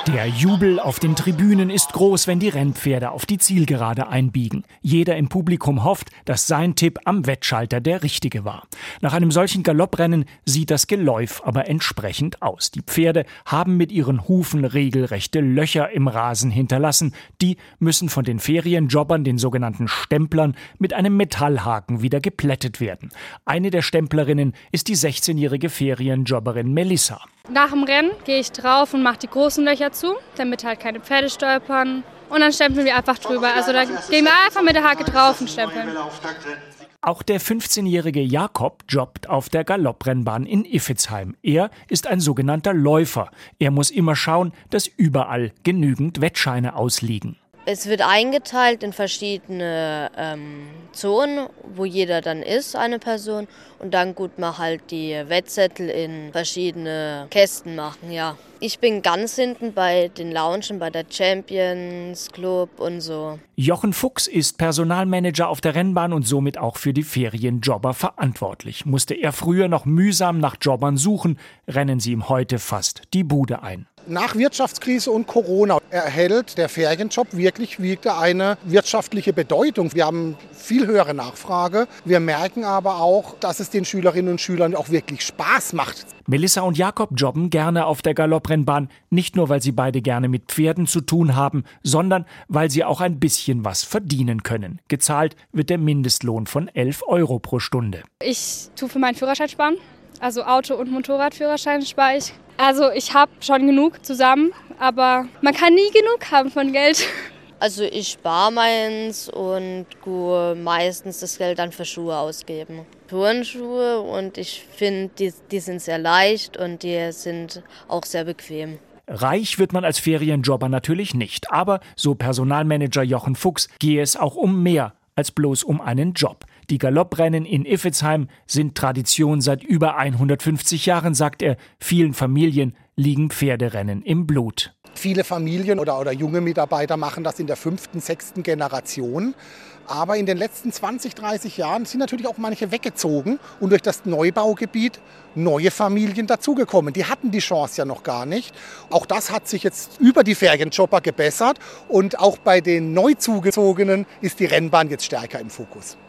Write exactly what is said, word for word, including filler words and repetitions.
Der Jubel auf den Tribünen ist groß, wenn die Rennpferde auf die Zielgerade einbiegen. Jeder im Publikum hofft, dass sein Tipp am Wettschalter der richtige war. Nach einem solchen Galopprennen sieht das Geläuf aber entsprechend aus. Die Pferde haben mit ihren Hufen regelrechte Löcher im Rasen hinterlassen. Die müssen von den Ferienjobbern, den sogenannten Stemplern, mit einem Metallhaken wieder geplättet werden. Eine der Stemplerinnen ist die sechzehnjährige Ferienjobberin Melissa. Nach dem Rennen gehe ich drauf und mache die großen Löcher zu, damit halt keine Pferde stolpern. Und dann stempeln wir einfach drüber. Also da gehen wir einfach mit der Hake drauf und stempeln. Auch der fünfzehnjährige Jakob jobbt auf der Galopprennbahn in Iffezheim. Er ist ein sogenannter Läufer. Er muss immer schauen, dass überall genügend Wettscheine ausliegen. Es wird eingeteilt in verschiedene ähm, Zonen, wo jeder dann ist, eine Person. Und dann gut mal halt die Wettzettel in verschiedene Kästen machen, ja. Ich bin ganz hinten bei den Loungen, bei der Champions Club und so. Jochen Fuchs ist Personalmanager auf der Rennbahn und somit auch für die Ferienjobber verantwortlich. Musste er früher noch mühsam nach Jobbern suchen, rennen sie ihm heute fast die Bude ein. Nach Wirtschaftskrise und Corona erhält der Ferienjob wirklich wieder eine wirtschaftliche Bedeutung. Wir haben viel höhere Nachfrage. Wir merken aber auch, dass es den Schülerinnen und Schülern auch wirklich Spaß macht. Melissa und Jakob jobben gerne auf der Galopprennbahn, nicht nur, weil sie beide gerne mit Pferden zu tun haben, sondern weil sie auch ein bisschen was verdienen können. Gezahlt wird der Mindestlohn von elf Euro pro Stunde. Ich tue für meinen Führerschein sparen, also Auto- und Motorradführerschein spare ich. Also ich habe schon genug zusammen, aber man kann nie genug haben von Geld. Also ich spare meins und tue meistens das Geld dann für Schuhe ausgeben. Turnschuhe, und ich finde, die, die sind sehr leicht und die sind auch sehr bequem. Reich wird man als Ferienjobber natürlich nicht, aber so Personalmanager Jochen Fuchs gehe es auch um mehr als bloß um einen Job. Die Galopprennen in Iffezheim sind Tradition seit über hundertfünfzig Jahren, sagt er. Vielen Familien liegen Pferderennen im Blut. Viele Familien oder, oder junge Mitarbeiter machen das in der fünften, sechsten Generation. Aber in den letzten zwanzig, dreißig Jahren sind natürlich auch manche weggezogen und durch das Neubaugebiet neue Familien dazugekommen. Die hatten die Chance ja noch gar nicht. Auch das hat sich jetzt über die Ferienjobber gebessert und auch bei den Neuzugezogenen ist die Rennbahn jetzt stärker im Fokus.